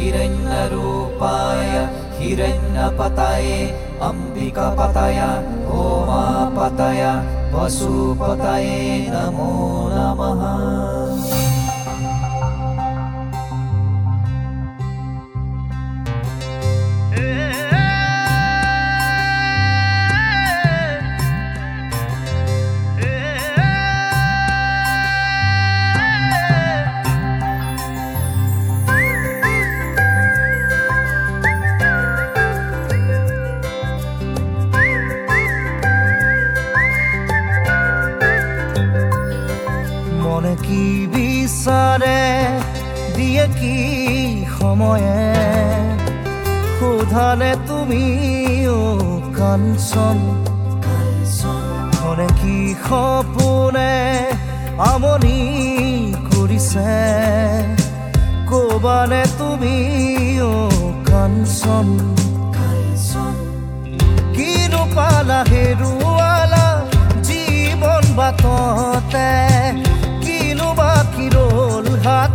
हिरण्यरूपाय हिरण्यपतये अम्बिकापतय उमापतय वसुपतये नमो नमः। মনে কি বিচাৰে দিয়ে কি সময়ে সোধালে তুমি কাঞ্চন মনে কি সপোনে আমনি কৰিছে ক'বানে তুমি কাঞ্চন কিনো পালা হেৰুৱালা জীৱন বাটতে কিনো বাকি ৰ'ল হাত